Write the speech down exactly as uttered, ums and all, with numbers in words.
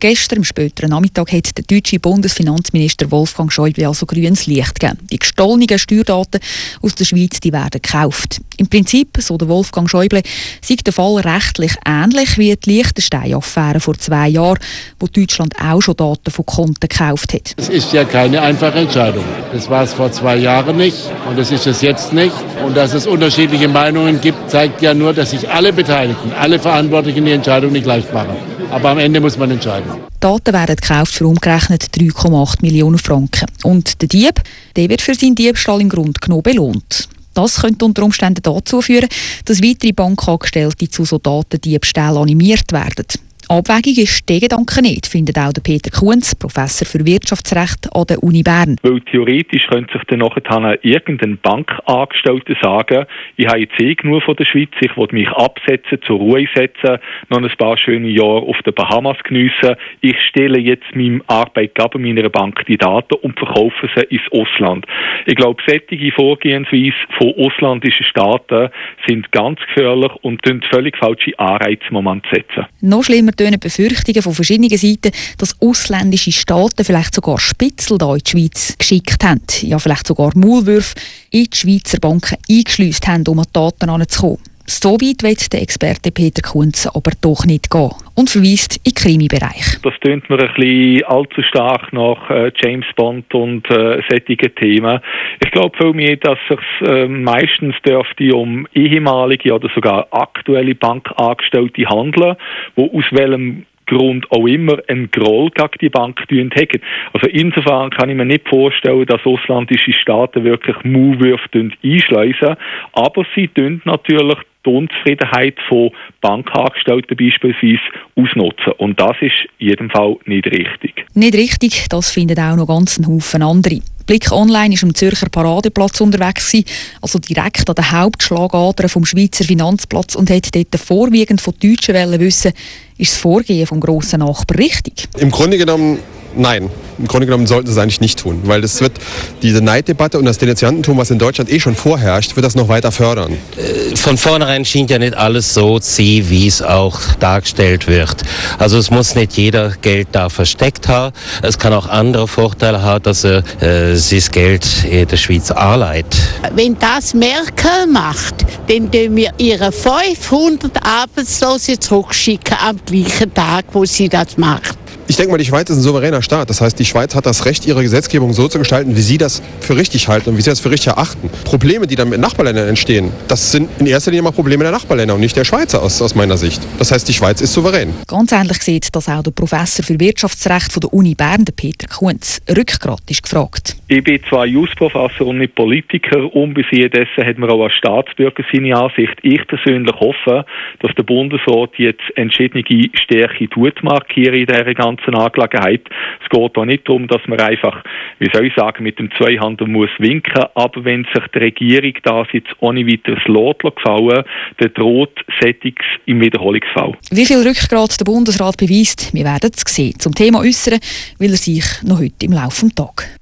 Gestern, am späteren Nachmittag, hat der deutsche Bundesfinanzminister Wolfgang Schäuble also grünes Licht gegeben. Die gestohlenen Steuerdaten aus der Schweiz die werden gekauft. Im Prinzip, so der Wolfgang Schäuble, sei der Fall rechtlich ähnlich wie die Liechtenstein-Affäre vor zwei Jahren, wo Deutschland auch schon Daten von Konten gekauft hat. Es ist ja keine einfache Entscheidung. Das war es vor zwei Jahren nicht und das ist es jetzt nicht. Und dass es unterschiedliche Meinungen gibt, zeigt ja nur, dass sich alle Beteiligten, alle Verantwortlichen die Entscheidung nicht leicht machen. Aber am Ende muss man entscheiden. Daten werden gekauft für umgerechnet drei Komma acht Millionen Franken. Und der Dieb, der wird für seinen Diebstahl im Grunde genommen belohnt. Das könnte unter Umständen dazu führen, dass weitere Bankangestellte zu so Datendiebstählen animiert werden. Abwägung ist der Gedanke nicht, findet auch der Peter Kunz, Professor für Wirtschaftsrecht an der Uni Bern. Weil theoretisch könnte sich dann nachher irgendein Bankangestellter sagen, ich habe jetzt eh genug von der Schweiz, ich will mich absetzen, zur Ruhe setzen, noch ein paar schöne Jahre auf den Bahamas geniessen. Ich stelle jetzt meinem Arbeitgeber, meiner Bank die Daten und verkaufe sie ins Ausland. Ich glaube, solche Vorgehensweise von ausländischen Staaten sind ganz gefährlich und tun völlig falsche Anreize im Moment setzen. Noch schlimmer tönen Befürchtungen von verschiedenen Seiten, dass ausländische Staaten vielleicht sogar Spitzel da in die Schweiz geschickt haben, ja vielleicht sogar Maulwürfe in die Schweizer Banken eingeschleust haben, um an die Daten heranzukommen. So weit will der Experte Peter Kunz aber doch nicht gehen und verweist in den Krimi-Bereich. Das tönt mir ein bisschen allzu stark nach äh, James Bond und äh, solchen Themen. Ich glaube vielmehr, dass es äh, meistens dürfte um ehemalige oder sogar aktuelle Bankangestellte handeln, die aus welchem Grund auch immer einen Groll gegen die Bank haben. Also insofern kann ich mir nicht vorstellen, dass ausländische Staaten wirklich Maulwürfe einschleusen, aber sie tun natürlich die Unzufriedenheit von Bankangestellten beispielsweise ausnutzen. Und das ist in jedem Fall nicht richtig. Nicht richtig, das finden auch noch ganz einen Haufen andere. Blick Online war am Zürcher Paradeplatz unterwegs, also direkt an der Hauptschlagadern vom Schweizer Finanzplatz und hat dort vorwiegend von Deutschen wissen, ist das Vorgehen vom grossen Nachbar richtig? Im Grunde genommen nein. Im Grunde genommen sollten sie es eigentlich nicht tun, weil das wird diese Neiddebatte und das Denunziantentum, was in Deutschland eh schon vorherrscht, wird das noch weiter fördern. Von vornherein schien ja nicht alles so zu sein, wie es auch dargestellt wird. Also es muss nicht jeder Geld da versteckt haben. Es kann auch andere Vorteile haben, dass er äh, sein Geld in der Schweiz anleiht. Wenn das Merkel macht, dann tun wir ihre fünfhundert Arbeitslose zurückschicken am gleichen Tag, wo sie das macht. Ich denke mal, die Schweiz ist ein souveräner Staat. Das heißt, die Schweiz hat das Recht, ihre Gesetzgebung so zu gestalten, wie sie das für richtig halten und wie sie das für richtig erachten. Probleme, die dann mit Nachbarländern entstehen, das sind in erster Linie mal Probleme der Nachbarländer und nicht der Schweizer aus, aus meiner Sicht. Das heißt, die Schweiz ist souverän. Ganz ähnlich sieht das auch der Professor für Wirtschaftsrecht von der Uni Bern, der Peter Kunz. Rückgrat ist gefragt. Ich bin zwar Jus-Professor und nicht Politiker, und bis dessen hat man auch als Staatsbürger seine Ansicht. Ich persönlich hoffe, dass der Bundesrat jetzt entschiedene Stärke tut markieren in dieser ganzen Angelegenheit. Es geht auch nicht darum, dass man einfach, wie soll ich sagen, mit dem Zweihandel muss winken, aber wenn sich die Regierung das jetzt ohne weiteres lässt gefallen, dann droht Sättiges im Wiederholungsfall. Wie viel Rückgrat der Bundesrat beweist, wir werden es sehen. Zum Thema äußern will er sich noch heute im Laufe des Tages.